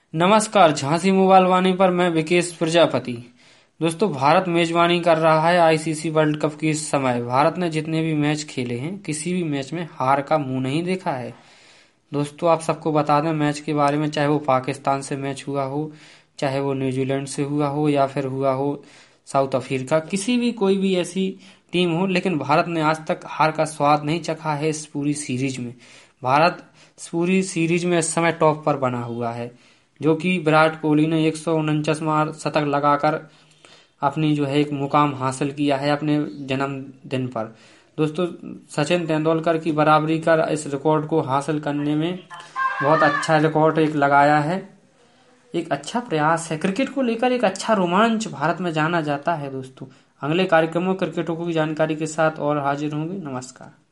नमस्कार, झांसी मोबाइल वाणी पर मैं विकेश प्रजापति। दोस्तों, भारत मेजबानी कर रहा है आईसीसी वर्ल्ड कप की इस समय। भारत ने जितने भी मैच खेले हैं, किसी भी मैच में हार का मुंह नहीं देखा है। दोस्तों, आप सबको बता दें मैच के बारे में, चाहे वो पाकिस्तान से मैच हुआ हो, चाहे वो न्यूजीलैंड से हुआ हो, या फिर हुआ हो साउथ अफ्रीका, किसी भी कोई भी ऐसी टीम हो, लेकिन भारत ने आज तक हार का स्वाद नहीं चखा है इस पूरी सीरीज में। भारत इस पूरी सीरीज में इस समय टॉप पर बना हुआ है, जो कि विराट कोहली ने 149वां शतक लगाकर अपनी जो है एक मुकाम हासिल किया है अपने जन्मदिन पर। दोस्तों, सचिन तेंदुलकर की बराबरी कर इस रिकॉर्ड को हासिल करने में बहुत अच्छा रिकॉर्ड एक लगाया है। एक अच्छा प्रयास है, क्रिकेट को लेकर एक अच्छा रोमांच भारत में जाना जाता है। दोस्तों, अगले कार्यक्रमों क्रिकेटों की जानकारी के साथ और हाजिर होंगे। नमस्कार।